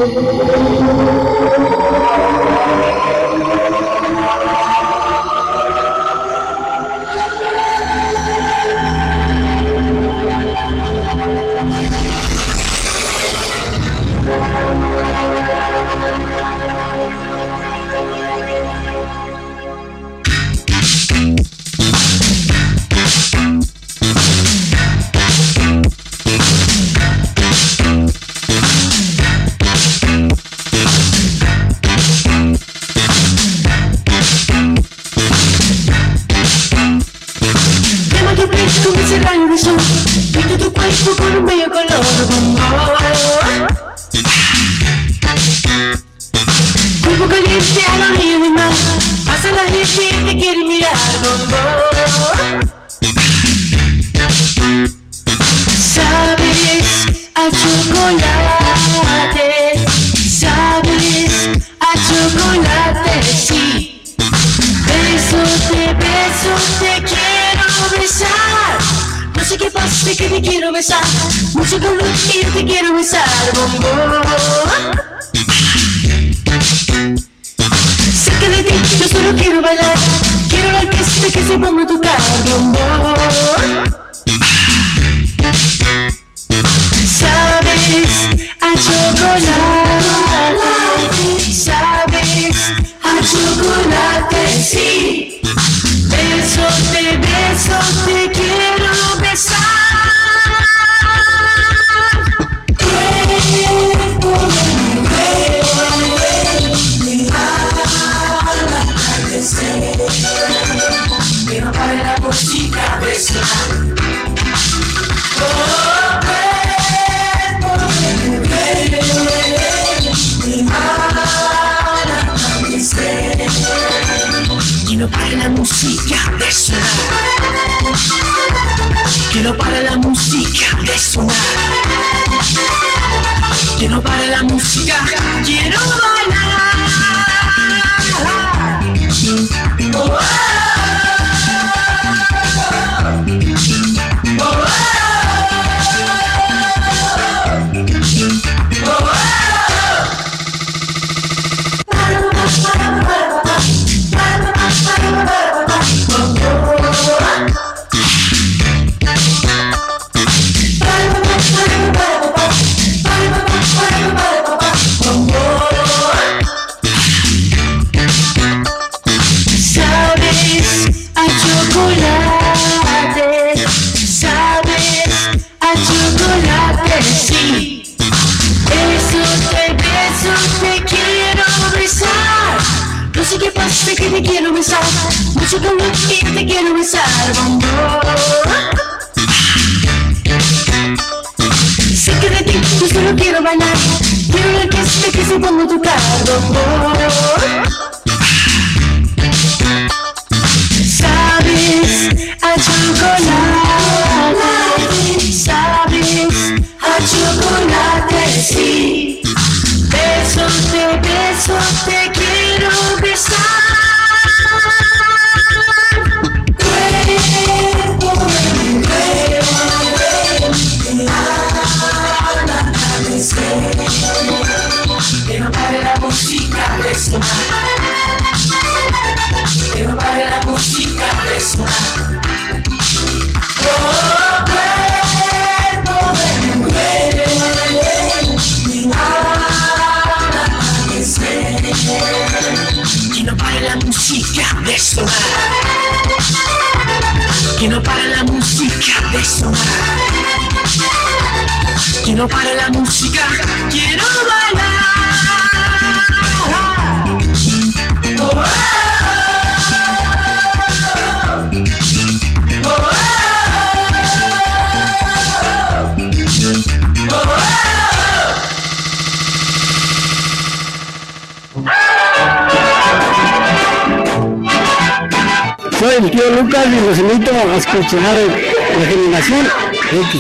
Soy el tío Lucas y los invito a escuchar la Generación X.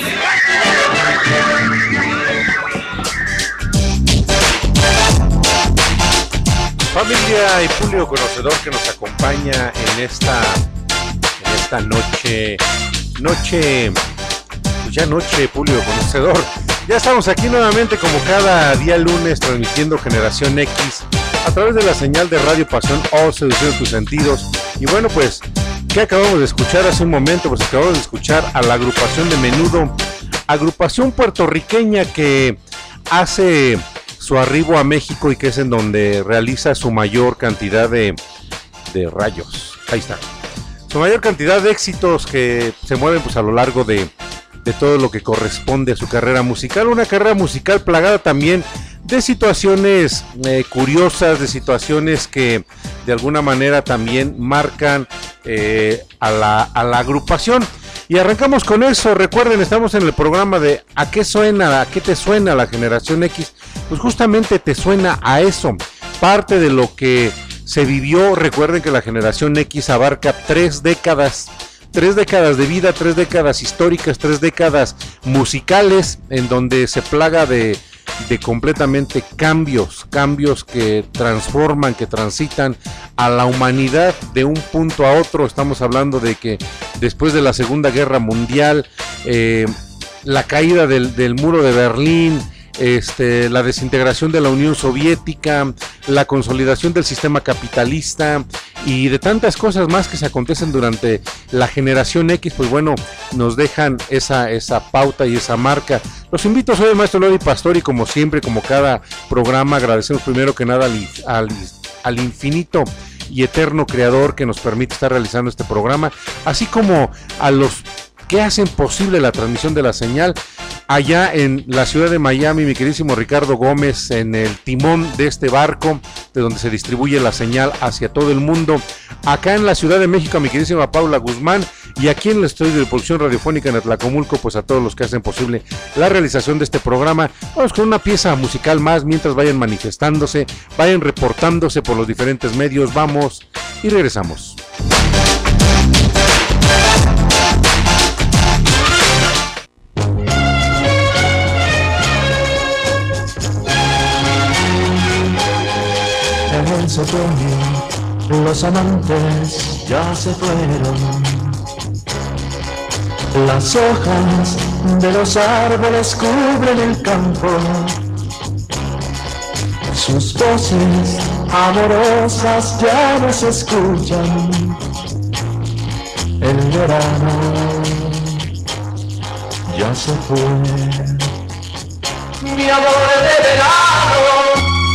Familia y público conocedor que nos acompaña en esta noche, pues ya noche, público conocedor, Ya estamos aquí nuevamente como cada día lunes transmitiendo Generación X a través de la señal de Radio Pasión o Seduciendo tus Sentidos. Y bueno, pues, ¿qué acabamos de escuchar hace un momento? Pues acabamos de escuchar a la agrupación de Menudo, agrupación puertorriqueña que hace su arribo a México y que es en donde realiza su mayor cantidad de rayos. Ahí está. Su mayor cantidad de éxitos que se mueven pues a lo largo de todo lo que corresponde a su carrera musical, una carrera musical plagada también de situaciones curiosas, de situaciones que de alguna manera también marcan a la agrupación. Y arrancamos con eso. Recuerden, estamos en el programa de ¿a qué suena? ¿A qué te suena la Generación X? Pues justamente te suena a eso, parte de lo que se vivió. Recuerden que la Generación X abarca 3 décadas de vida, 3 décadas históricas, 3 décadas musicales, en donde se plaga de completamente cambios que transforman, que transitan a la humanidad de un punto a otro. Estamos hablando de que después de la Segunda Guerra Mundial, la caída del muro de Berlín, la desintegración de la Unión Soviética, la consolidación del sistema capitalista y de tantas cosas más que se acontecen durante la Generación X, pues bueno, nos dejan esa pauta y esa marca. Los invito, soy el maestro Lodi Pastor y como siempre, como cada programa, agradecemos primero que nada al infinito y eterno creador que nos permite estar realizando este programa, así como a los que hacen posible la transmisión de la señal. Allá en la ciudad de Miami, mi queridísimo Ricardo Gómez, en el timón de este barco, de donde se distribuye la señal hacia todo el mundo. Acá en la Ciudad de México, a mi queridísima Paula Guzmán, y aquí en el estudio de producción radiofónica en Atlacomulco, pues a todos los que hacen posible la realización de este programa. Vamos con una pieza musical más, mientras vayan manifestándose, vayan reportándose por los diferentes medios. Vamos y regresamos. En ese otoño los amantes ya se fueron. Las hojas de los árboles cubren el campo. Sus voces amorosas ya no se escuchan. El verano ya se fue. Mi amor de verano,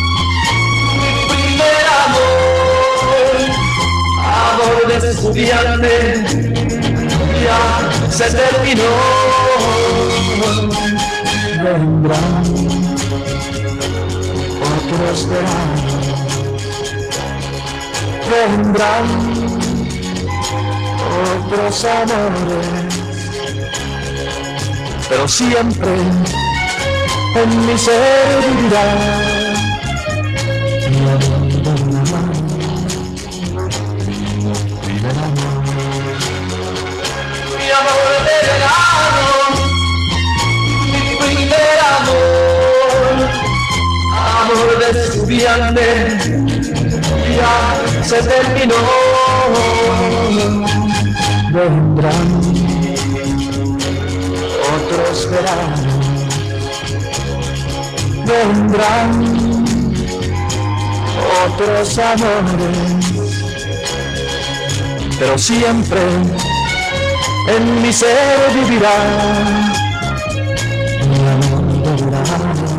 amor de estudiante, ya se terminó. Vendrán otros veranos, vendrán otros amores, pero siempre en mi ser vivirá. Mi amor de verano, mi primer amor, amor de estudiante, ya se terminó. Vendrán otros veranos, vendrán otros amores, pero siempre en mi ser vivirá. Mi amor de verano,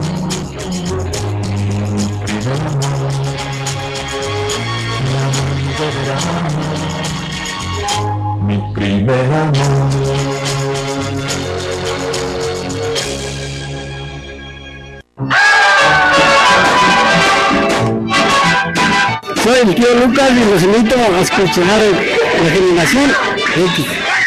primer amor, mi amor de verano, mi primer amor. Soy el tío Lucas y los invito a escuchar la Generación X.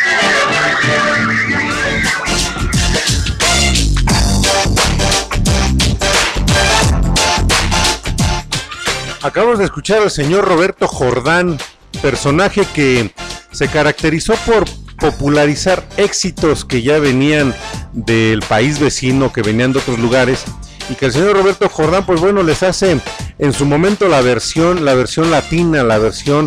Acabamos de escuchar al señor Roberto Jordán, personaje que se caracterizó por popularizar éxitos que ya venían del país vecino, que venían de otros lugares, y que el señor Roberto Jordán, pues bueno, les hace en su momento la versión latina, la versión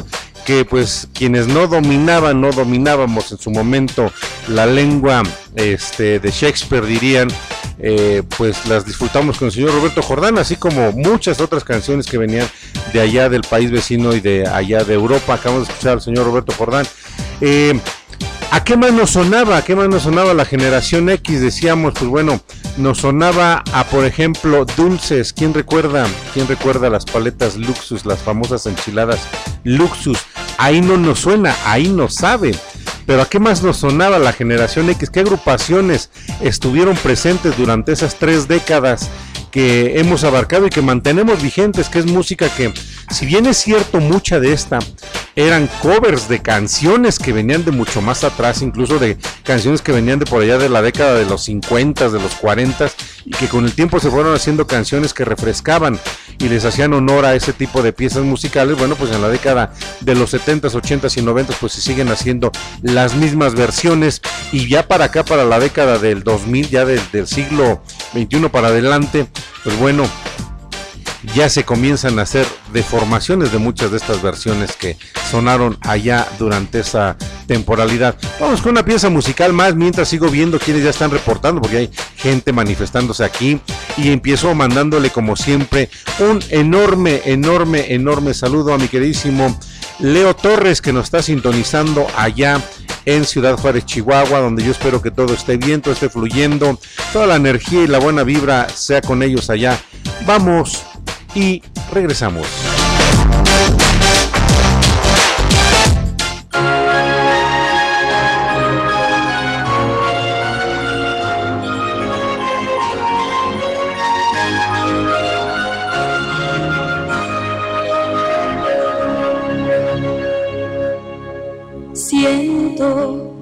que pues quienes no dominábamos en su momento la lengua de Shakespeare dirían, pues las disfrutamos con el señor Roberto Jordán, así como muchas otras canciones que venían de allá del país vecino y de allá de Europa. Acabamos de escuchar al señor Roberto Jordán. ¿A qué más nos sonaba? ¿A qué más nos sonaba la generación X? Decíamos, pues bueno, nos sonaba a, por ejemplo, dulces. ¿Quién recuerda las paletas Luxus, las famosas enchiladas Luxus? Ahí no nos suena, ahí no sabe. Pero ¿a qué más nos sonaba la generación X? ¿Qué agrupaciones estuvieron presentes durante esas 3 décadas que hemos abarcado y que mantenemos vigentes? Que es música que, si bien es cierto, mucha de esta eran covers de canciones que venían de mucho más atrás, incluso de canciones que venían de por allá de la década de los 50, de los 40, y que con el tiempo se fueron haciendo canciones que refrescaban y les hacían honor a ese tipo de piezas musicales. Bueno, pues en la década de los 70s, 80s y 90s pues se siguen haciendo las mismas versiones, y ya para acá, para la década del 2000, ya del siglo XXI para adelante, pues bueno, ya se comienzan a hacer deformaciones de muchas de estas versiones que sonaron allá durante esa temporalidad. Vamos con una pieza musical más mientras sigo viendo quienes ya están reportando, porque hay gente manifestándose aquí, y empiezo mandándole como siempre un enorme saludo a mi queridísimo Leo Torres, que nos está sintonizando allá en Ciudad Juárez, Chihuahua, donde yo espero que todo esté bien, todo esté fluyendo, toda la energía y la buena vibra sea con ellos allá. Vamos y regresamos. Siento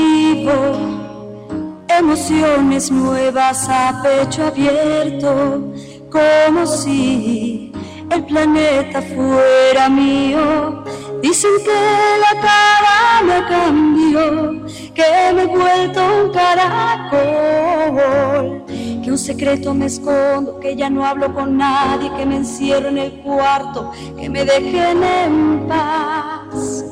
vivo emociones nuevas a pecho abierto, como si el planeta fuera mío. Dicen que la cara me cambió, que me he vuelto un caracol, que un secreto me escondo, que ya no hablo con nadie, que me encierro en el cuarto, que me dejen en paz.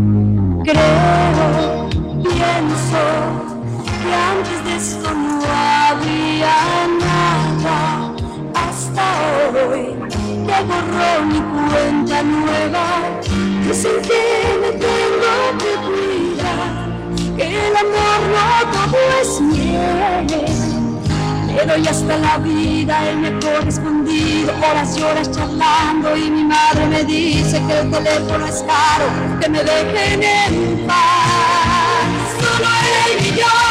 Creo, pienso que antes de esto no había nada, hasta hoy que borrón y cuenta nueva. Dicen que me tengo que cuidar, que el amor no todo es miel. Le doy hasta la vida, él me ha correspondido, horas y horas charlando, y mi madre me dice que el teléfono es caro, que me dejen en paz. Solo él y yo,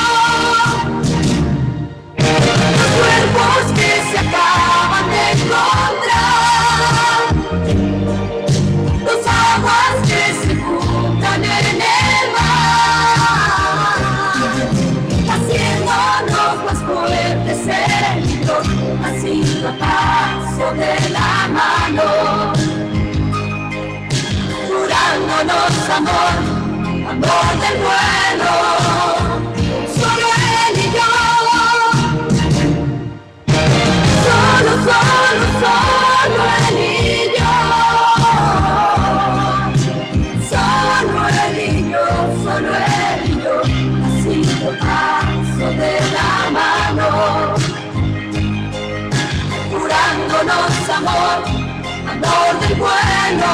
los cuerpos que se acaban de encontrar, dos aguas que se juntan en el mar, haciéndonos más fuertes heridos, así a paso de la mano, jurándonos amor, amor del bueno. Solo él y yo, solo él y yo, solo él y yo, así a paso de la mano, jurándonos amor, amor del bueno.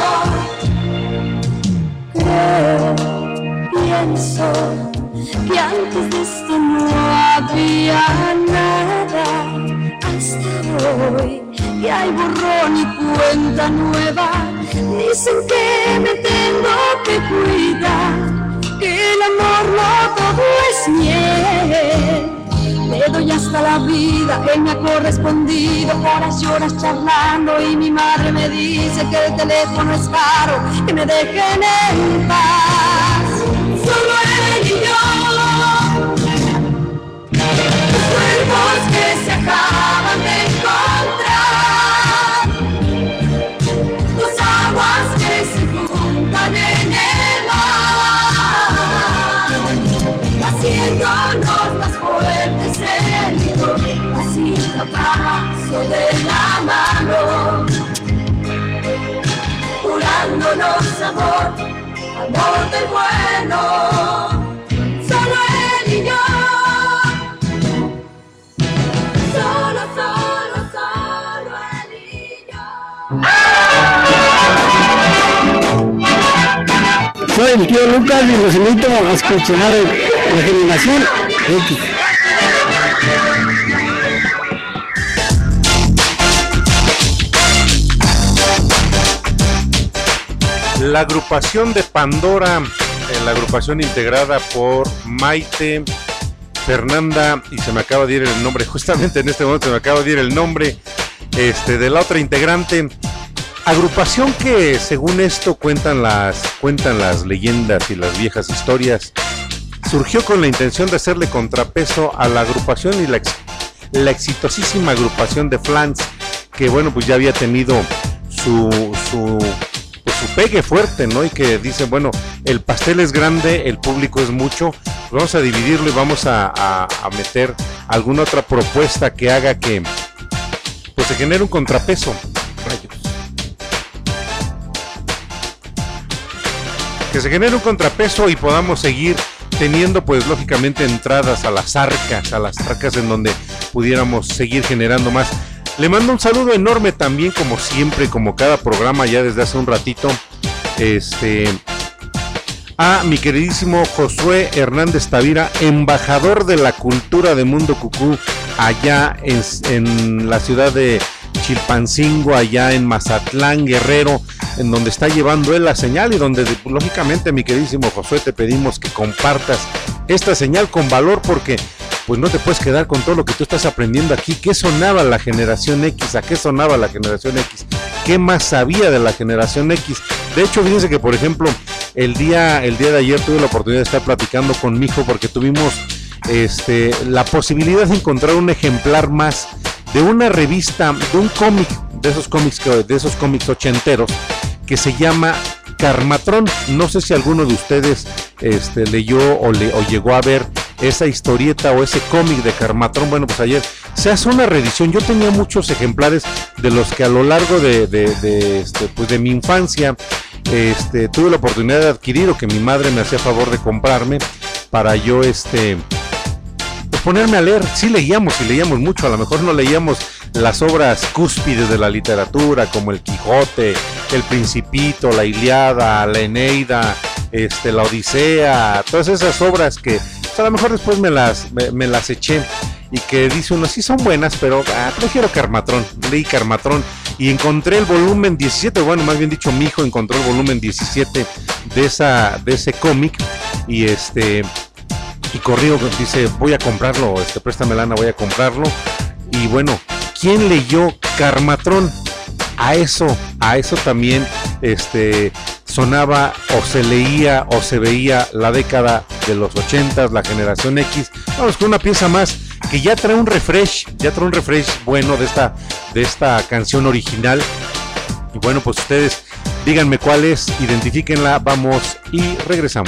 Creo, pienso que antes de esto no había nada, hasta hoy que hay borrón y cuenta nueva. Dicen que me tengo que cuidar, que el amor no todo es miel. Le doy hasta la vida, él me ha correspondido, horas y horas charlando, y mi madre me dice que el teléfono es caro, que me dejen en paz. Solo él y yo, los cuerpos que se acaban de encontrar, dos aguas que se juntan en el mar, haciéndonos más fuertes heridos, así a paso de la mano, jurándonos Vámonos, amor, amor del bueno, solo él y yo. Solo, solo, solo él y yo. Soy el tío Lucas y los invito a escuchar la Generación X. La agrupación de Pandora, la agrupación integrada por Maite, Fernanda, y se me acaba de ir el nombre, justamente en este momento se me acaba de ir el nombre de la otra integrante. Agrupación que, según esto, cuentan las leyendas y las viejas historias, surgió con la intención de hacerle contrapeso a la agrupación y la exitosísima agrupación de Flans, que bueno, pues ya había tenido su pegue fuerte, ¿no? Y que dicen, bueno, el pastel es grande, el público es mucho, pues vamos a dividirlo y vamos a meter alguna otra propuesta que haga que pues se genere un contrapeso. Rayos. Que se genere un contrapeso y podamos seguir teniendo, pues lógicamente, entradas a las arcas en donde pudiéramos seguir generando más. Le mando un saludo enorme también, como siempre, como cada programa ya desde hace un ratito, a mi queridísimo Josué Hernández Tavira, embajador de la cultura de Mundo Cucú, allá en la ciudad de Chilpancingo, allá en Mazatlán, Guerrero, en donde está llevando él la señal y donde, lógicamente, mi queridísimo Josué, te pedimos que compartas esta señal con valor, porque pues no te puedes quedar con todo lo que tú estás aprendiendo aquí. ¿Qué sonaba la generación X? ¿A qué sonaba la generación X? ¿Qué más sabía de la generación X? De hecho, fíjense que, por ejemplo, el día de ayer tuve la oportunidad de estar platicando con mi hijo, porque tuvimos la posibilidad de encontrar un ejemplar más de una revista, de un cómic, de esos cómics ochenteros, que se llama Carmatrón. No sé si alguno de ustedes leyó o llegó a ver esa historieta o ese cómic de Carmatrón. Bueno, pues ayer se hace una reedición. Yo tenía muchos ejemplares de los que a lo largo de mi infancia tuve la oportunidad de adquirir, o que mi madre me hacía favor de comprarme para yo pues ponerme a leer. Sí leíamos mucho, a lo mejor no leíamos las obras cúspides de la literatura como el Quijote, el Principito, la Ilíada, la Eneida, la Odisea, todas esas obras que pues, a lo mejor después me las eché, y que dice uno, sí son buenas, pero prefiero Carmatrón. Leí Carmatrón y encontré el volumen 17, bueno, más bien dicho, mi hijo encontró el volumen 17 de ese cómic, y corrió, dice, voy a comprarlo, préstame lana, voy a comprarlo. Y bueno, ¿quién leyó Carmatrón? A eso también sonaba, o se leía, o se veía la década de los 80s, la generación X. Vamos con una pieza más que ya trae un refresh bueno de esta canción original. Y bueno, pues ustedes díganme cuál es, identifíquenla, vamos y regresamos.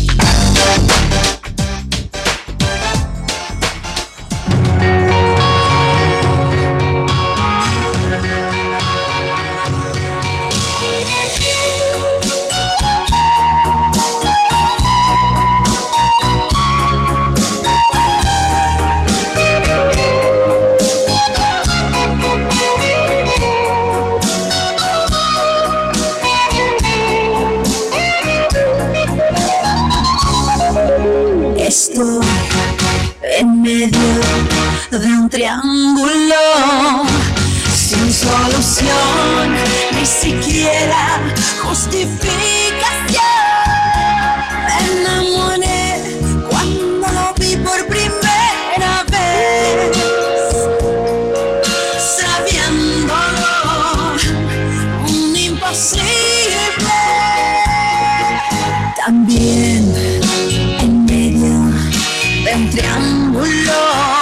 Estoy en medio de un triángulo sin solución, ni siquiera justificación. Me enamoré cuando lo vi por primera vez, sabiéndolo un imposible. También un triángulo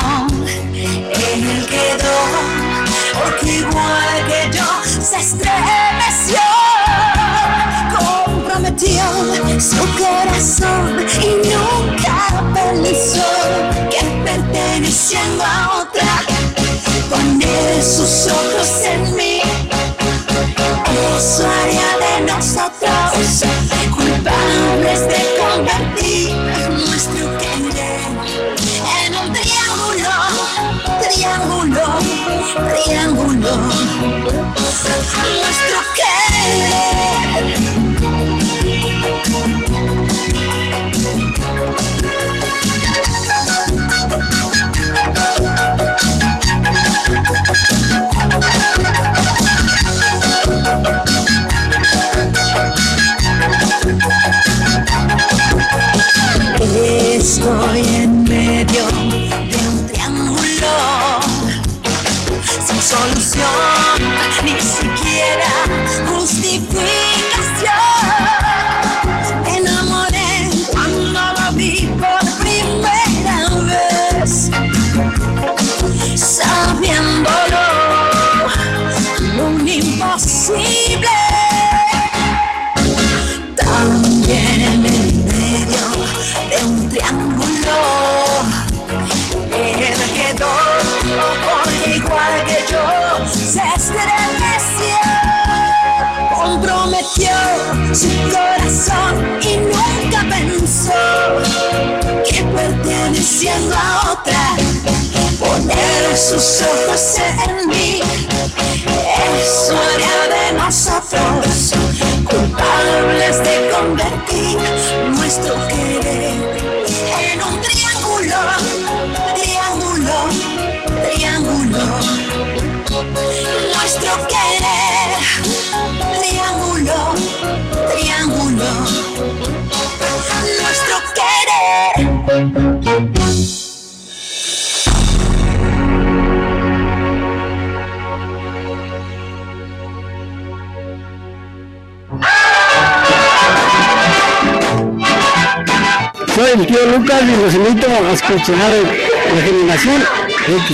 él quedó, porque igual que yo se estremeció, comprometió su corazón y nunca pensó que perteneciendo a otra, poner sus ojos en mí Eso haría de nosotros culpables de convertir nuestro querer en un triángulo, triángulo, triángulo. Nuestro querer. Estoy en medio de un triángulo sin solución, ni siquiera justificación. Me enamoré cuando lo vi por primera vez, sabiéndolo, un imposible. También en medio de un triángulo, él quedó, porque igual que yo se estremeció, comprometió su corazón y nunca pensó que perteneciendo a otra, poner sus ojos en mí. Eso haría de nosotros culpables de convertir nuestro querer en un triángulo, triángulo, triángulo. Nuestro querer, triángulo, triángulo. Nuestro querer. Soy el tío Lucas y los invito a escuchar la Generación X.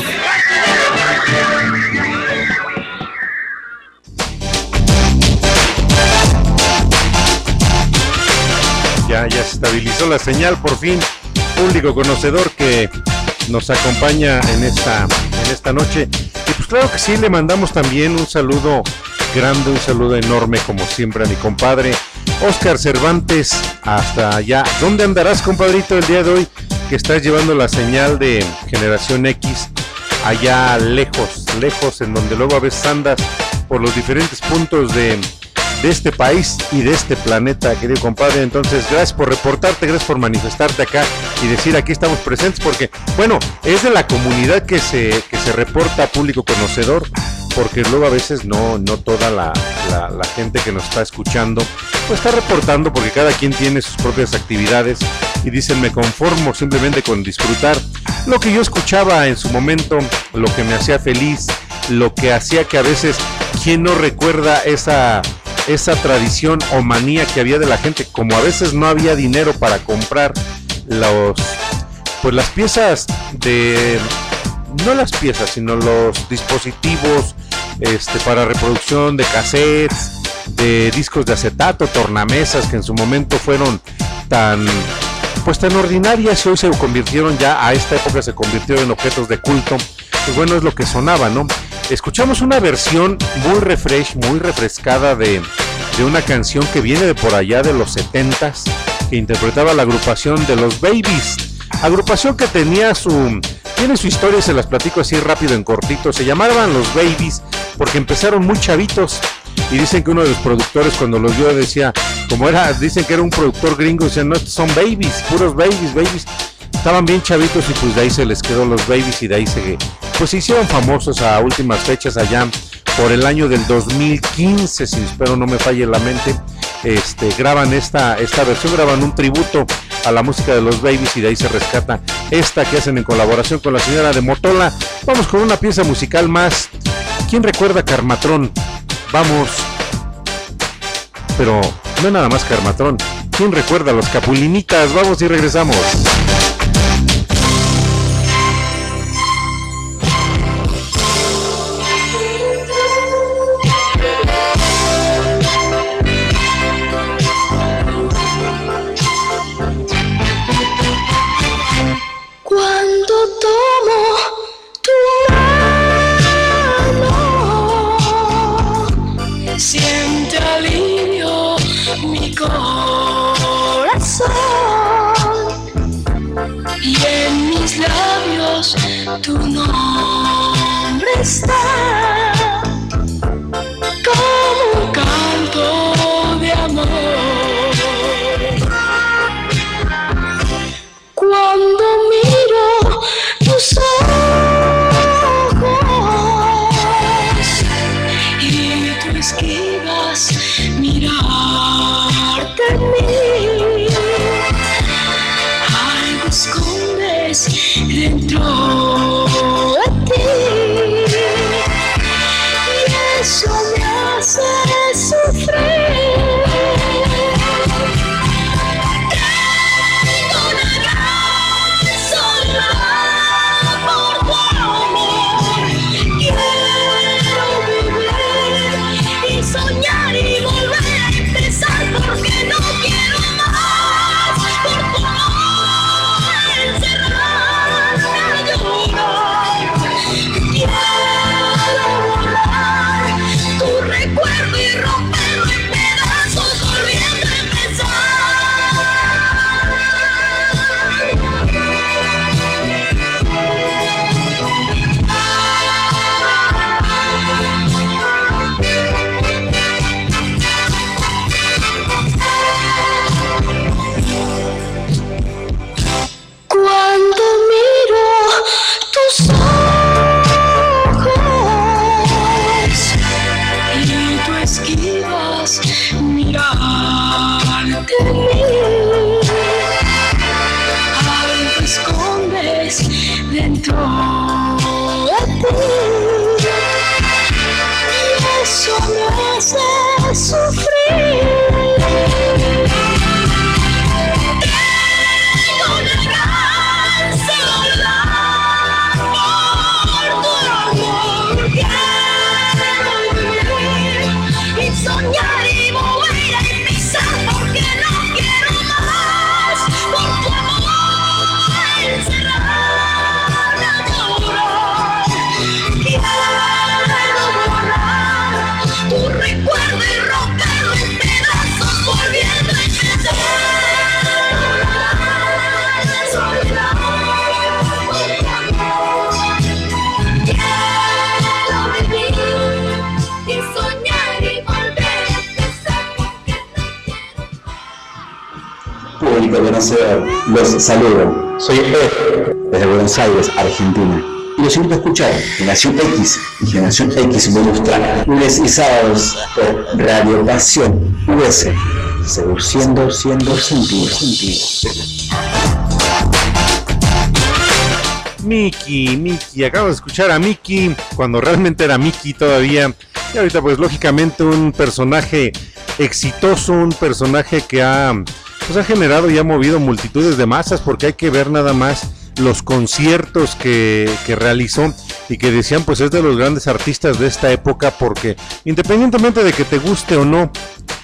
Ya se estabilizó la señal por fin. Público conocedor que nos acompaña en esta noche. Y pues claro que sí, le mandamos también un saludo grande, un saludo enorme como siempre a mi compadre Oscar Cervantes, hasta allá. ¿Dónde andarás, compadrito, el día de hoy que estás llevando la señal de Generación X allá lejos, en donde luego a veces andas por los diferentes puntos de este país y de este planeta, querido compadre? Entonces, gracias por reportarte, gracias por manifestarte acá y decir aquí estamos presentes, porque, bueno, es de la comunidad que se reporta, público conocedor, porque luego a veces no toda la gente que nos está escuchando pues está reportando, porque cada quien tiene sus propias actividades y dicen, me conformo simplemente con disfrutar lo que yo escuchaba en su momento, lo que me hacía feliz, lo que hacía que a veces, ¿quién no recuerda esa tradición o manía que había de la gente? Como a veces no había dinero para comprar las piezas no las piezas, sino los dispositivos para reproducción de cassettes, de discos de acetato, tornamesas, que en su momento fueron tan ordinarias y hoy se convirtieron, ya a esta época se convirtieron en objetos de culto. Pues bueno, es lo que sonaba, ¿no? Escuchamos una versión muy refrescada de una canción que viene de por allá de los 70s, que interpretaba la agrupación de los Babies, agrupación que tiene su historia, se las platico así rápido en cortito. Se llamaban los Babies porque empezaron muy chavitos, y dicen que uno de los productores cuando los vio decía, dicen que era un productor gringo, decían, no, estos son babies, puros babies, estaban bien chavitos, y pues de ahí se les quedó los Babies, y de ahí se hicieron famosos a últimas fechas allá por el año del 2015, si espero no me falle la mente. Graban esta versión, graban un tributo a la música de los Babies, y de ahí se rescata esta que hacen en colaboración con la señora de Motola. Vamos con una pieza musical más. ¿Quién recuerda Carmatrón? Vamos, pero no nada más Carmatrón. ¿Quién recuerda los Capulinitas? Vamos y regresamos. Cuando tomo tu mano, siempre labios tu nombre está, como un canto de amor. Cuando miro tus ojos y tú esquivas mirarte en mí, algo escondes dentro de ti y eso me hace sufrir. Los saludo, soy Ed, desde Buenos Aires, Argentina, y los invito a escuchar Generación X y Generación X Bonus Track, lunes y sábados por Radio Pasión US, seduciendo sentidos. Miki, acabo de escuchar a Miki cuando realmente era Miki todavía, y ahorita pues lógicamente un personaje exitoso, un personaje que ha generado y ha movido multitudes de masas, porque hay que ver nada más los conciertos que realizó y que decían pues es de los grandes artistas de esta época, porque independientemente de que te guste o no,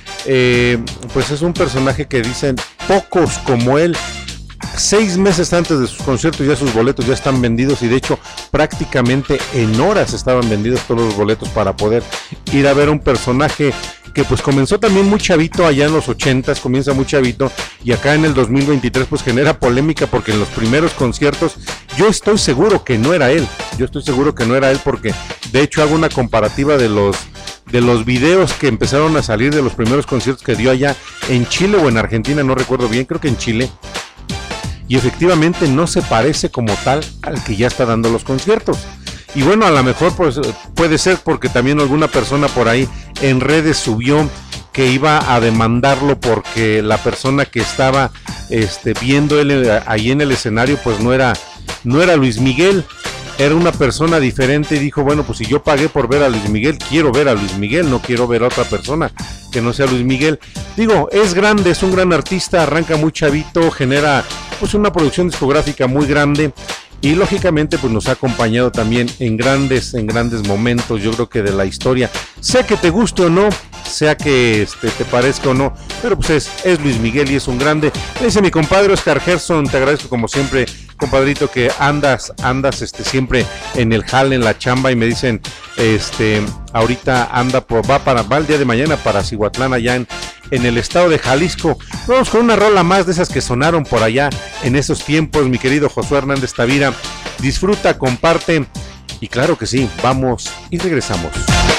pues es un personaje que dicen pocos como él. 6 meses antes de sus conciertos ya sus boletos ya están vendidos, y de hecho prácticamente en horas estaban vendidos todos los boletos para poder ir a ver un personaje que pues comenzó también muy chavito allá en los 80s, comienza muy chavito, y acá en el 2023 pues genera polémica, porque en los primeros conciertos yo estoy seguro que no era él, porque de hecho hago una comparativa de los videos que empezaron a salir de los primeros conciertos que dio allá en Chile o en Argentina, no recuerdo bien, creo que en Chile, y efectivamente no se parece como tal al que ya está dando los conciertos. Y bueno, a lo mejor pues puede ser porque también alguna persona por ahí en redes subió que iba a demandarlo porque la persona que estaba viendo él ahí en el escenario pues no era Luis Miguel, era una persona diferente, y dijo, bueno, pues si yo pagué por ver a Luis Miguel, quiero ver a Luis Miguel, no quiero ver a otra persona que no sea Luis Miguel. Digo, es grande, es un gran artista, arranca muy chavito, genera pues una producción discográfica muy grande, y lógicamente pues nos ha acompañado también en grandes momentos, yo creo que de la historia, sea que te guste o no, sea que te parezca o no, pero pues es Luis Miguel y es un grande. Me dice mi compadre Oscar Gerson, te agradezco como siempre, compadrito, que andas siempre en el jale, en la chamba, y me dicen ahorita va el día de mañana para Cihuatlán, allá en el estado de Jalisco. Vamos con una rola más de esas que sonaron por allá en esos tiempos, mi querido Josué Hernández Tavira. Disfruta, comparte y claro que sí, vamos y regresamos.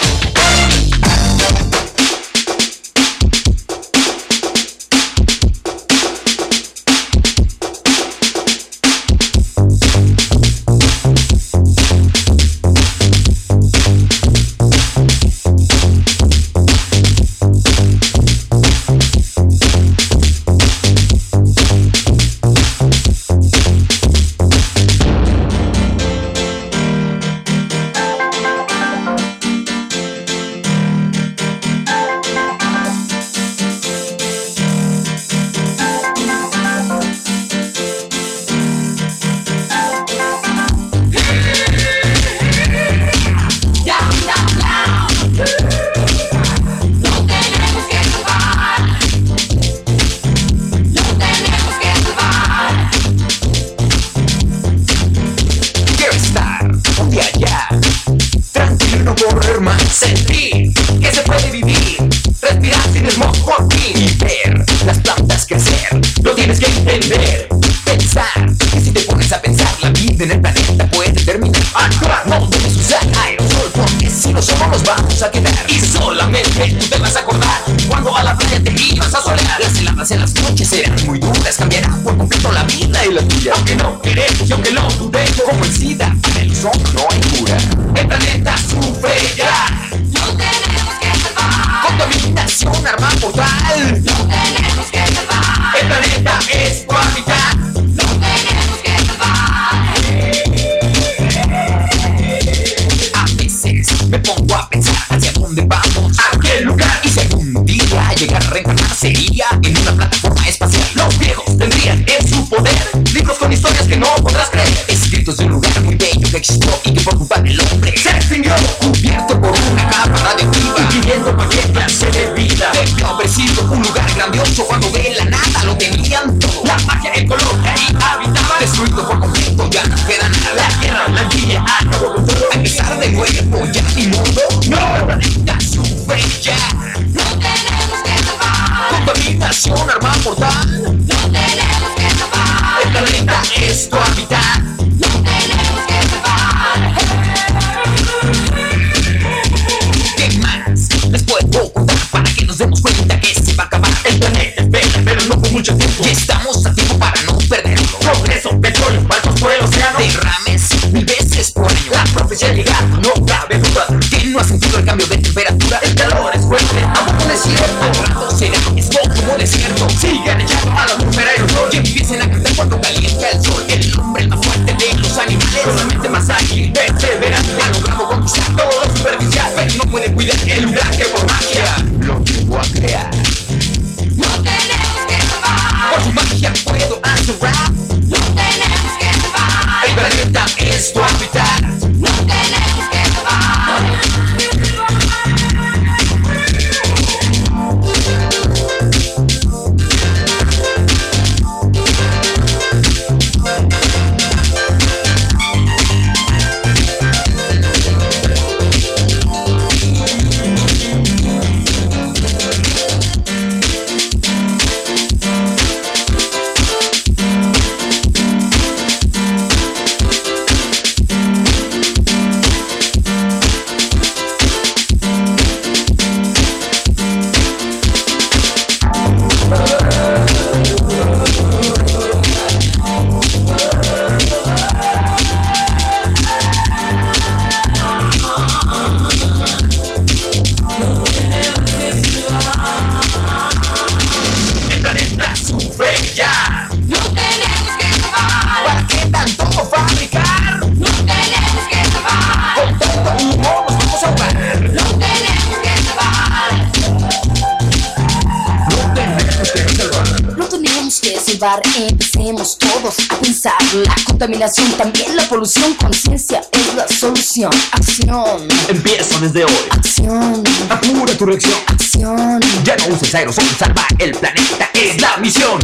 Empecemos todos a pensar. La contaminación, también la polución. Conciencia es la solución. Acción. Empieza desde hoy. Acción. Apura tu reacción. Acción. Ya no uses aerosol. Salva el planeta es la misión.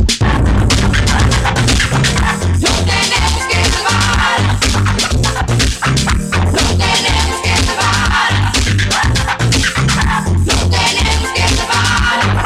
Lo tenemos que salvar. Lo tenemos que salvar. Lo tenemos que salvar.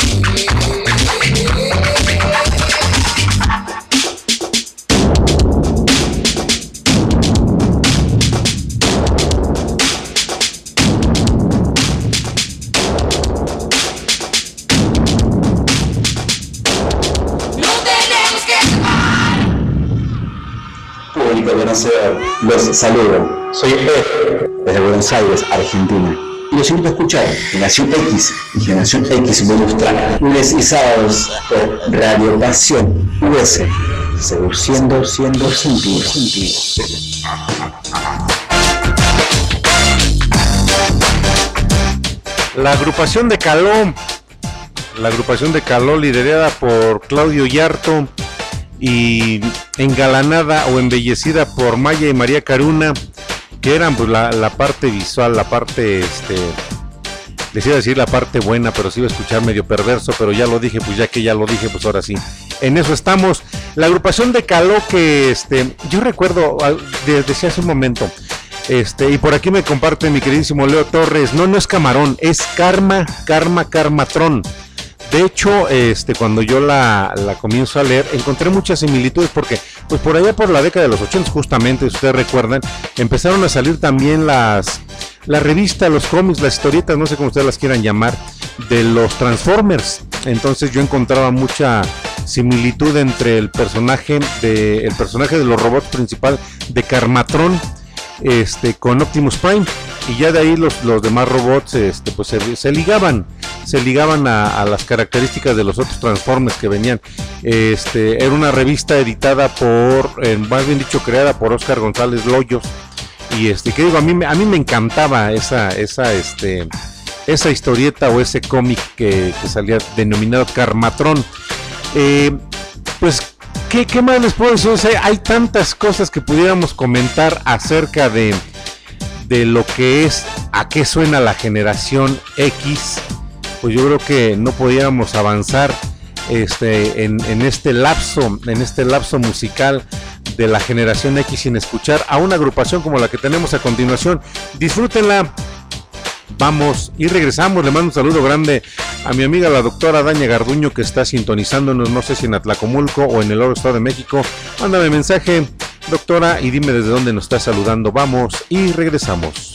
público conocedor, los saludo. Soy Ed, desde Buenos Aires, Argentina. Y los invito a escuchar Generación X y Generación X Bonus Track, lunes y sábados por Radio Pasión US, seduciendo sentidos. La agrupación de Caló, liderada por Claudio Yarto y engalanada o embellecida por Maya y María Caruna, que eran pues la parte visual, la parte les iba a decir la parte buena, pero se iba a escuchar medio perverso, pero ya lo dije, pues ahora sí. En eso estamos. La agrupación de Caló, que yo recuerdo, decía hace un momento, y por aquí me comparte mi queridísimo Leo Torres, no es Camarón, es Carmatron. De hecho, cuando yo la comienzo a leer, encontré muchas similitudes porque, pues por allá por la década de los 80, justamente, si ustedes recuerdan, empezaron a salir también la revista, los cómics, las historietas, no sé cómo ustedes las quieran llamar, de los Transformers. Entonces yo encontraba mucha similitud entre el personaje de los robots principal de Carmatron, con Optimus Prime, y ya de ahí los demás robots pues se ligaban a las características de los otros Transformers que venían. Era una revista editada más bien dicho creada por Oscar González Loyos, y que digo, a mí me encantaba esa historieta o ese cómic que salía denominado Carmatron. Pues ¿Qué más les puedo decir? O sea, hay tantas cosas que pudiéramos comentar acerca de lo que es, a qué suena la generación X. Pues yo creo que no podíamos avanzar en este lapso musical de la generación X sin escuchar a una agrupación como la que tenemos a continuación. Disfrútenla. Vamos y regresamos. Le mando un saludo grande a mi amiga la doctora Daña Garduño, que está sintonizándonos, no sé si en Atlacomulco o en el Oro Estado de México. Mándame mensaje, doctora, y dime desde dónde nos está saludando. Vamos y regresamos.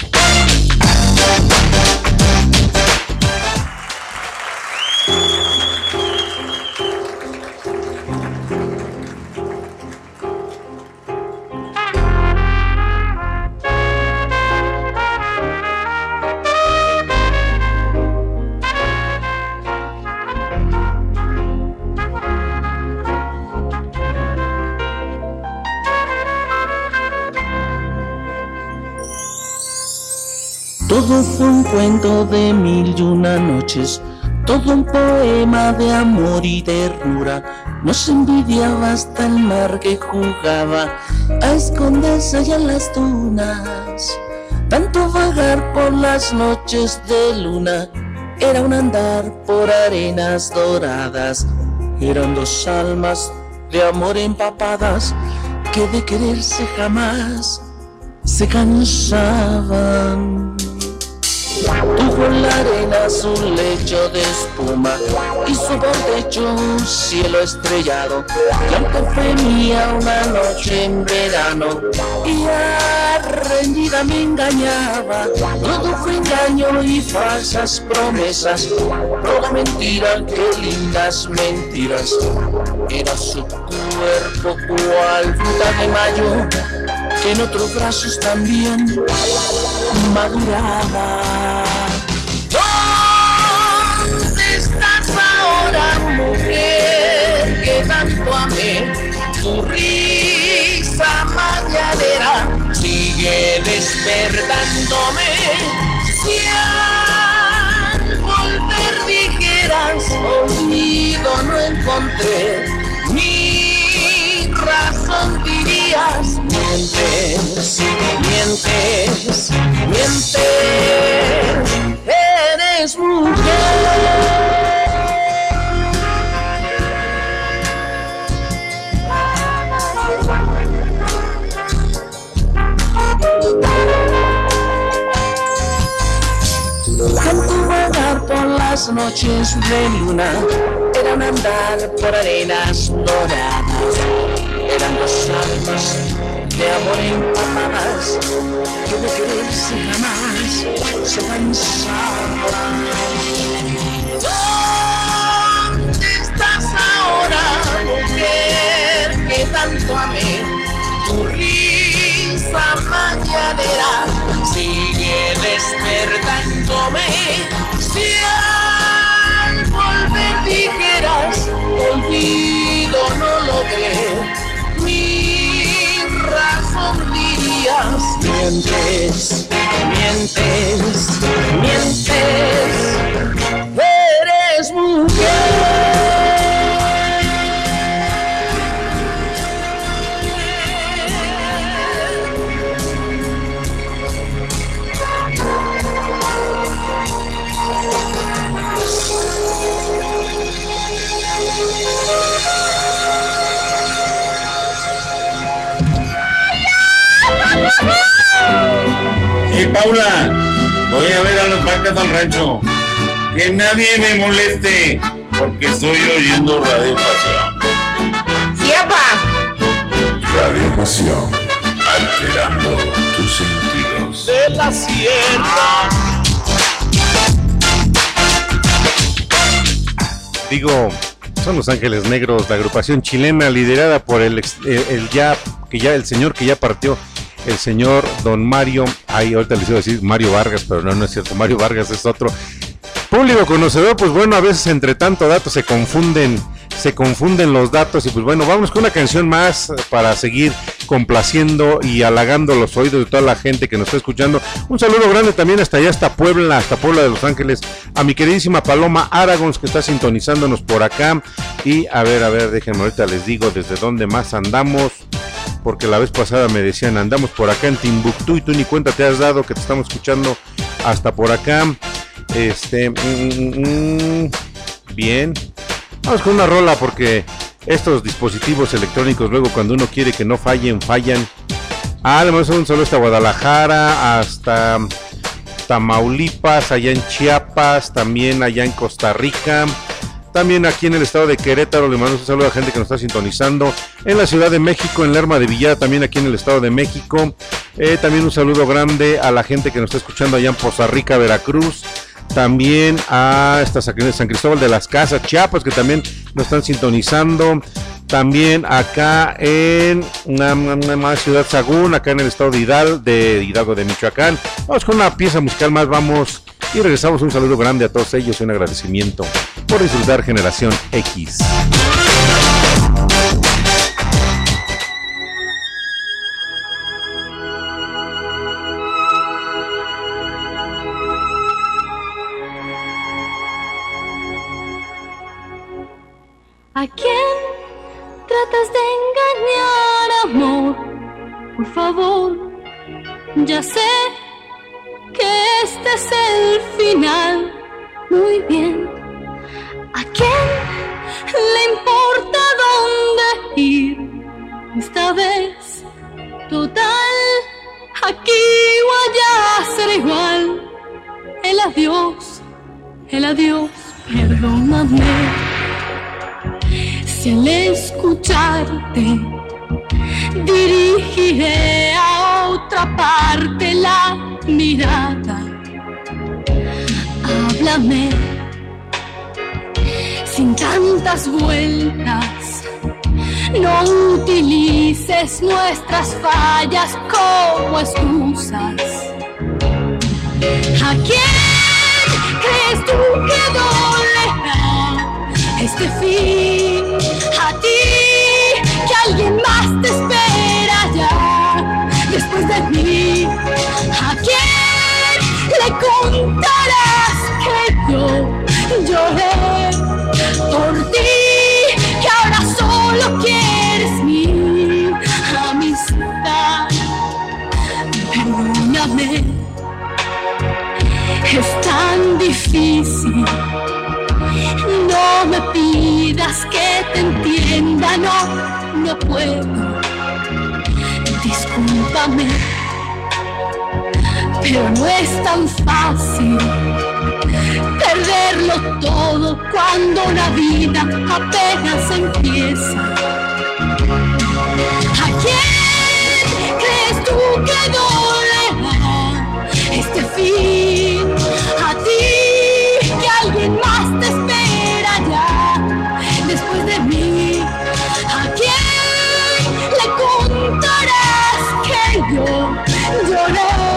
Todo fue un cuento de 1001 noches, todo un poema de amor y ternura. Nos envidiaba hasta el mar que jugaba a esconderse allá en las dunas. Tanto vagar por las noches de luna era un andar por arenas doradas. Eran dos almas de amor empapadas que de quererse jamás se cansaban. Tuvo en la arena su lecho de espuma y su bordecho un cielo estrellado. Y aunque fue mía una noche en verano y arreñida me engañaba, todo fue engaño y falsas promesas, toda mentira, qué lindas mentiras. Era su cuerpo cual fruta de mayo que en otros brazos también maduraba. ¿Dónde estás ahora, mujer, que tanto amé? Tu risa mañanera sigue despertándome. Si al volver dijeras olvido no encontré, mi razón dirías mientes, mientes, mientes, eres mujer. Tanto vagar por las noches de luna, eran andar por arenas doradas. Eran dos almas de amor empapadas que de quererse jamás se cansaban. ¿Dónde estás ahora, mujer, que tanto amé? Tu risa sigue despertándome. Si al volver dijeras, olvido no logré, mi razón dirías, mientes, mientes, mientes, eres mujer. Hey Paula, voy a ver a las vacas al rancho. Que nadie me moleste, porque estoy oyendo Radio Pasión. ¡Sí, papá! Radio Pasión, alterando tus sentidos. De la sierra. Digo, son Los Ángeles Negros, la agrupación chilena liderada por el señor que ya partió, el señor Don Mario, ahorita les iba a decir Mario Vargas, pero no es cierto, Mario Vargas es otro. Público conocedor, pues bueno, a veces entre tanto datos se confunden los datos y pues bueno, vamos con una canción más para seguir complaciendo y halagando los oídos de toda la gente que nos está escuchando. Un saludo grande también hasta allá, hasta Puebla de Los Ángeles, a mi queridísima Paloma Aragons que está sintonizándonos por acá. Y a ver, déjenme ahorita les digo desde dónde más andamos, porque la vez pasada me decían andamos por acá en Timbuktu y tú ni cuenta te has dado que te estamos escuchando hasta por acá. Bien, vamos con una rola porque estos dispositivos electrónicos luego cuando uno quiere que no fallan. Le mando un saludo hasta Guadalajara, hasta Tamaulipas, allá en Chiapas, también allá en Costa Rica, también aquí en el estado de Querétaro. Le mando un saludo a la gente que nos está sintonizando en la Ciudad de México, en Lerma de Villar, también aquí en el estado de México. También un saludo grande a la gente que nos está escuchando allá en Poza Rica, Veracruz. También a San Cristóbal de las Casas, Chiapas, que también nos están sintonizando. También acá en una ciudad Sagún, acá en el estado de Hidalgo de Michoacán. Vamos con una pieza musical más, vamos y regresamos. Un saludo grande a todos ellos y un agradecimiento por disfrutar Generación X. ¿A quién tratas de engañar, amor? Por favor, ya sé que este es el final. Muy bien. ¿A quién le importa dónde ir? Esta vez, total, aquí o allá será igual. El adiós, perdóname. Si al escucharte dirigiré a otra parte la mirada, háblame sin tantas vueltas, no utilices nuestras fallas como excusas. ¿A quién crees tú que dolerá este fin? A ti, que alguien más te espera ya después de mí. ¿A quién le contarás que yo lloré por ti? Que ahora solo quieres mi amistad. Perdóname, es tan difícil. No me pidas que te entienda, no puedo. Discúlpame, pero no es tan fácil perderlo todo cuando una vida apenas empieza. ¿A quién crees tú que dolerá este fin? A ti, que alguien más te espera ya después de mí. ¿A quién le contarás que yo lloré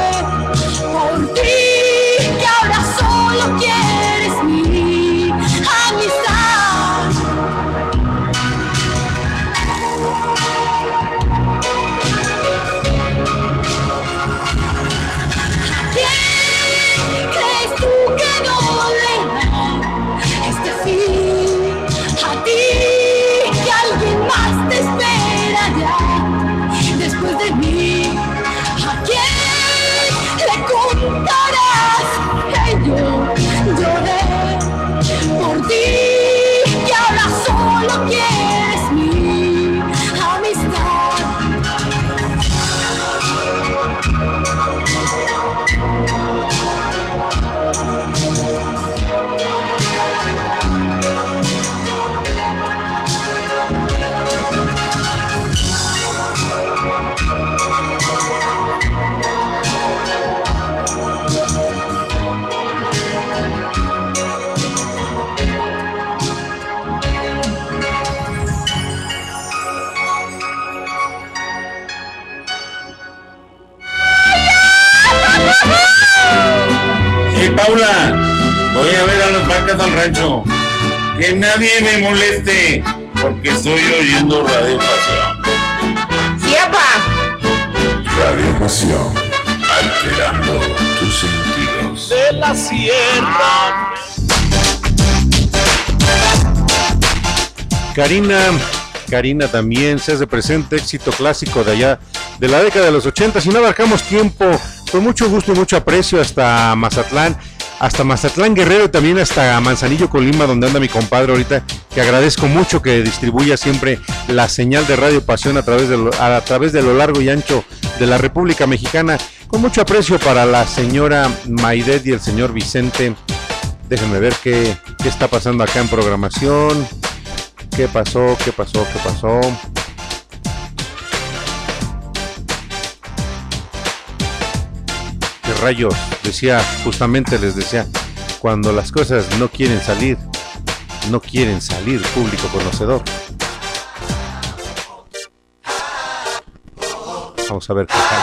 Paula, voy a ver a las vacas al rancho. Que nadie me moleste, porque estoy oyendo Radio Pasión. ¡Sí, papá! Radio Pasión, alterando tus sentidos. De la sierra. Karina también se hace presente, éxito clásico de allá, de la década de los 80. Si no abarcamos tiempo, con mucho gusto y mucho aprecio hasta Mazatlán Guerrero y también hasta Manzanillo, Colima, donde anda mi compadre ahorita, que agradezco mucho que distribuya siempre la señal de Radio Pasión a través de lo largo y ancho de la República Mexicana. Con mucho aprecio para la señora Maidet y el señor Vicente. Déjenme ver qué está pasando acá en programación. ¿Qué pasó? ¿Qué rayos? Les decía, cuando las cosas no quieren salir, público conocedor. Vamos a ver qué tal.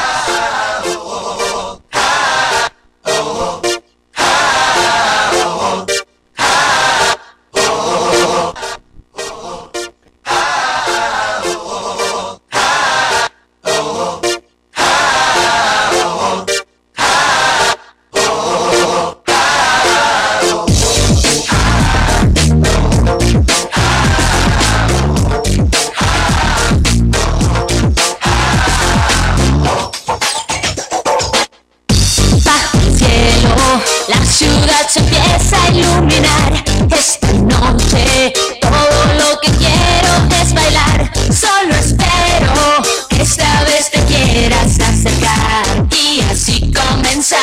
Se empieza a iluminar esta noche. Todo lo que quiero es bailar. Solo espero que esta vez te quieras acercar y así comenzar.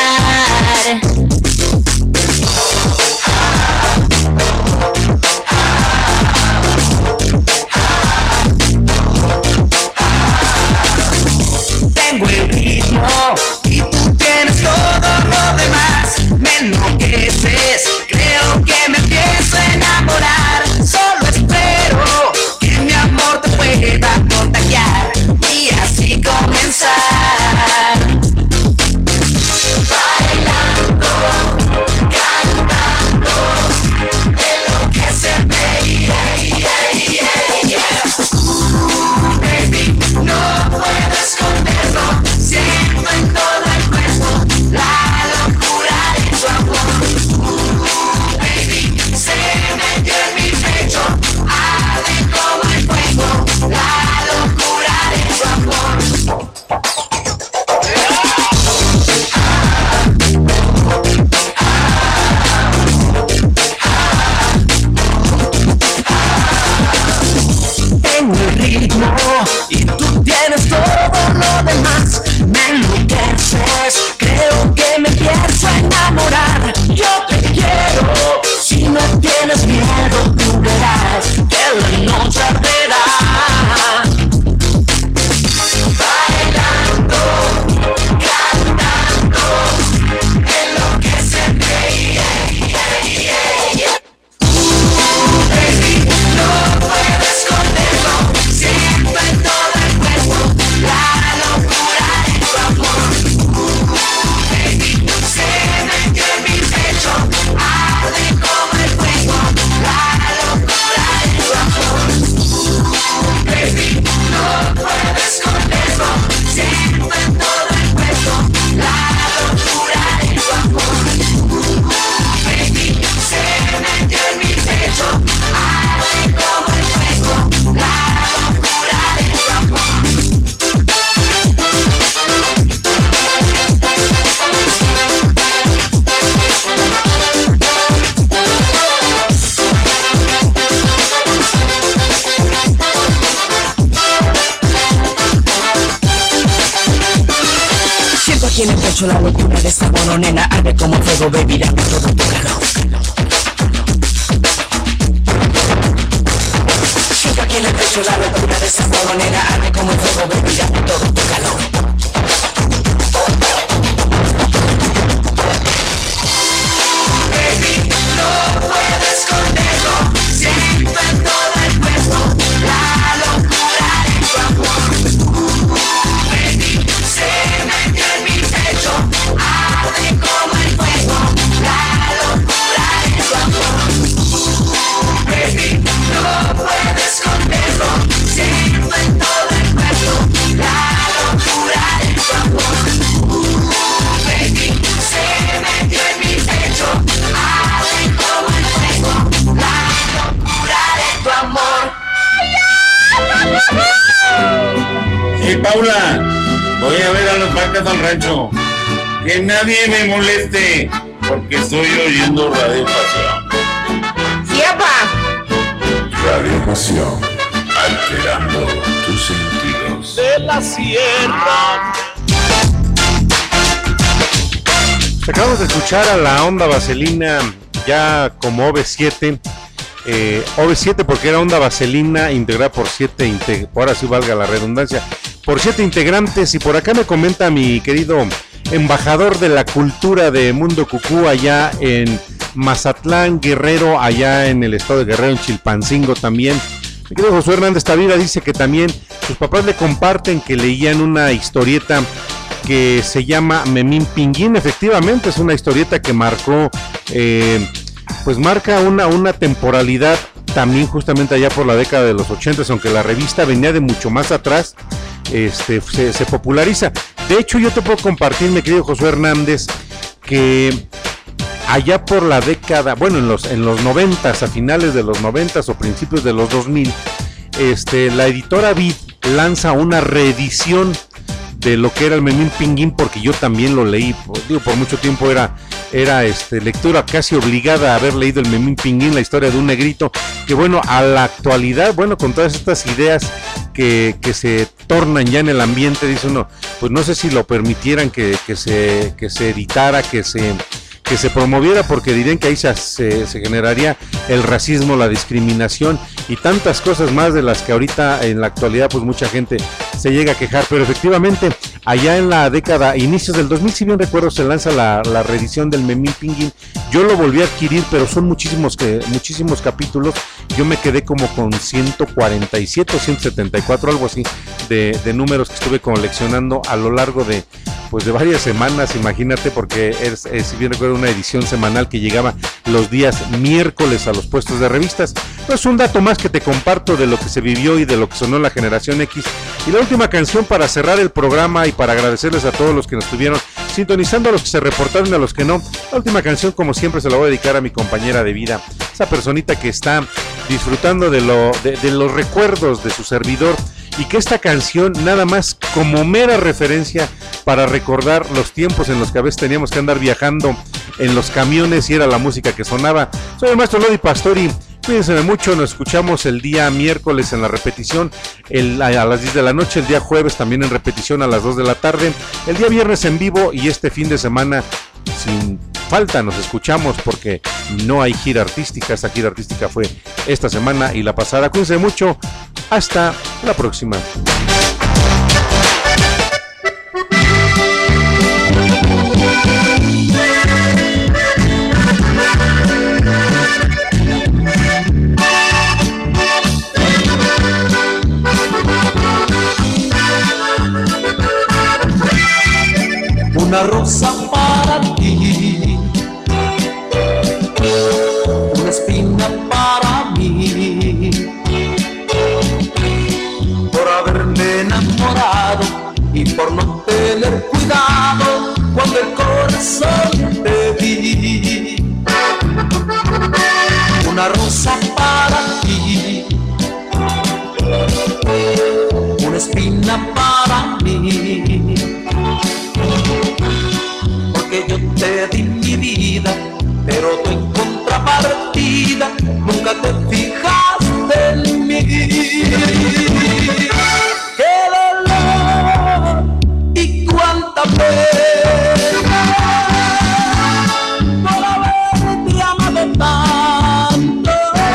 Tengo el ritmo y tú tienes todo lo demás. Me enloqueces, creo que me empiezo a enamorar. Solo espero que mi amor te pueda contagiar y así comenzar. Bailando, cantando, enloquecerme, baby, no puedo esconderlo. Siento en todo el cuerpo la locura de tu amor. Baby, se metió en mi pecho, arde como el fuego, la locura de tu amor. Tengo el ritmo y tú tienes todo lo demás. Me enloqueces, creo que me empiezo a enamorar. Yo te quiero, si no tienes miedo tú verás que la noche arderá. Bailando, cantando, enloquecerme, baby, no puedo esconderlo. Siento en todo el cuerpo la locura de tu amor. Baby, se metió en mi pecho, arde como el fuego, la locura de tu amor. Baby, no puedo esconderlo. Siento en todo el cuerpo la locura de tu amor. Baby, se metió en mi pecho, arde como el fuego, la locura de tu amor. Siento aquí en el pecho la locura de esta moronena, arde como fuego, baby, dame todo tu calor. Siento aquí en el pecho la locura de esta moronena, arde como fuego, baby, dame todo tu calor. Baby, no puedo esconderlo. Siento en todo el cuerpo la locura de tu amor. Baby, se metió en mi pecho, arde como el fuego, la Hey Paula, voy a ver a las vacas al rancho. Que nadie me moleste, porque estoy oyendo Radio Pasión. ¡Sí, papá! Radio Pasión, alterando tus sentidos. De la sierra. Acabamos de escuchar a la Onda Vaselina ya como OV7. OV7 porque era Onda Vaselina integrada por 7 ahora sí valga la redundancia, por 7 integrantes. Y por acá me comenta mi querido embajador de la cultura de Mundo Cucú allá en Mazatlán, Guerrero, allá en el estado de Guerrero, en Chilpancingo también. Mi querido Josué Hernández Tavira dice que también sus papás le comparten que leían una historieta que se llama Memín Pinguín. Efectivamente es una historieta que marcó pues marca una temporalidad también justamente allá por la década de los 80, aunque la revista venía de mucho más atrás. Se populariza. De hecho, yo te puedo compartir, mi querido Josué Hernández, que allá por la década, bueno, en los 90s, a finales de los 90s o principios de los 2000, la editora Vid lanza una reedición de lo que era el Memín Pinguín, porque yo también lo leí, por mucho tiempo era lectura casi obligada a haber leído el Memín Pinguín, la historia de un negrito, que bueno, a la actualidad, bueno, con todas estas ideas que se tornan ya en el ambiente, dice uno, pues no sé si lo permitieran que se editara, que se promoviera, porque dirían que ahí se generaría el racismo, la discriminación y tantas cosas más de las que ahorita en la actualidad pues mucha gente se llega a quejar. Pero efectivamente allá en la década, inicios del 2000, si bien recuerdo, se lanza la reedición del Memín Pinguín. Yo lo volví a adquirir, pero son muchísimos capítulos. Yo me quedé como con 147 o 174, algo así, de números que estuve coleccionando a lo largo de varias semanas, imagínate, porque si bien recuerdo, una edición semanal que llegaba los días miércoles a los puestos de revistas. Pues un dato más que te comparto de lo que se vivió y de lo que sonó la generación X. Y la última canción para cerrar el programa y para agradecerles a todos los que nos estuvieron sintonizando, a los que se reportaron y a los que no. La última canción, como siempre, se la voy a dedicar a mi compañera de vida, esa personita que está disfrutando de los recuerdos de su servidor, y que esta canción nada más como mera referencia para recordar los tiempos en los que a veces teníamos que andar viajando en los camiones y era la música que sonaba. Soy el maestro Lodi Pastori, cuídense mucho, nos escuchamos el día miércoles en la repetición a las 10 de la noche, el día jueves también en repetición a las 2 de la tarde, el día viernes en vivo, y este fin de semana sin falta nos escuchamos porque no hay gira artística. Esa gira artística fue esta semana y la pasada. Cuídense mucho, hasta la próxima. Una rosa para ti, una espina para mí, por haberme enamorado y por no tener cuidado cuando el corazón te di. Una rosa para ti, una espina para mí, porque yo te di mi vida, pero tú en contrapartida nunca te fijaste en mí. ¡Qué dolor y cuánta pena por haberte amado tanto,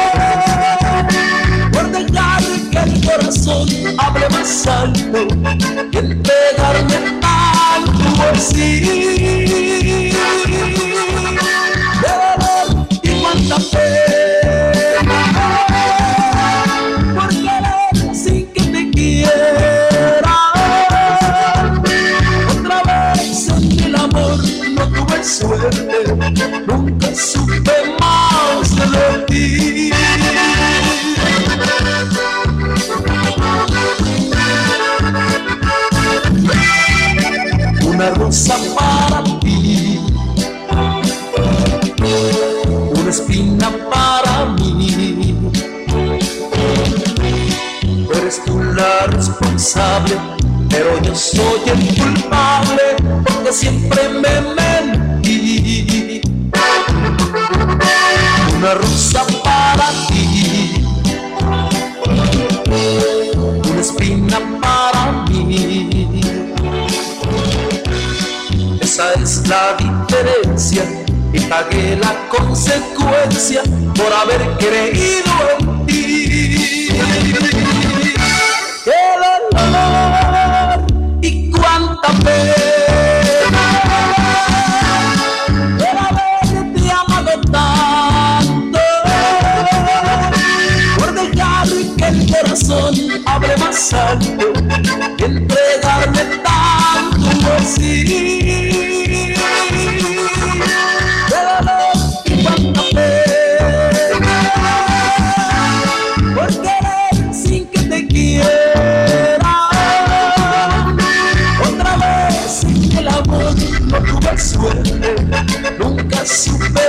por dejar que el corazón hable más alto y entregarme a tu bolsillo. ¡Qué dolor y cuánta pena por querer sin que te quiera! Otra vez en el amor no tuve suerte, nunca supe más de ti. Una rosa para ti, una espina para mí, eres tú la responsable pero yo soy el culpable porque siempre me mentí. Una rosa para ti, una espina para mí. Esa es la diferencia y pagué la consecuencia por haber creído en ti. ¡Qué dolor y cuánta pena por haberte amado tanto, por dejar que el corazón hable más alto y entregarme tanto así. Suerte, nunca supe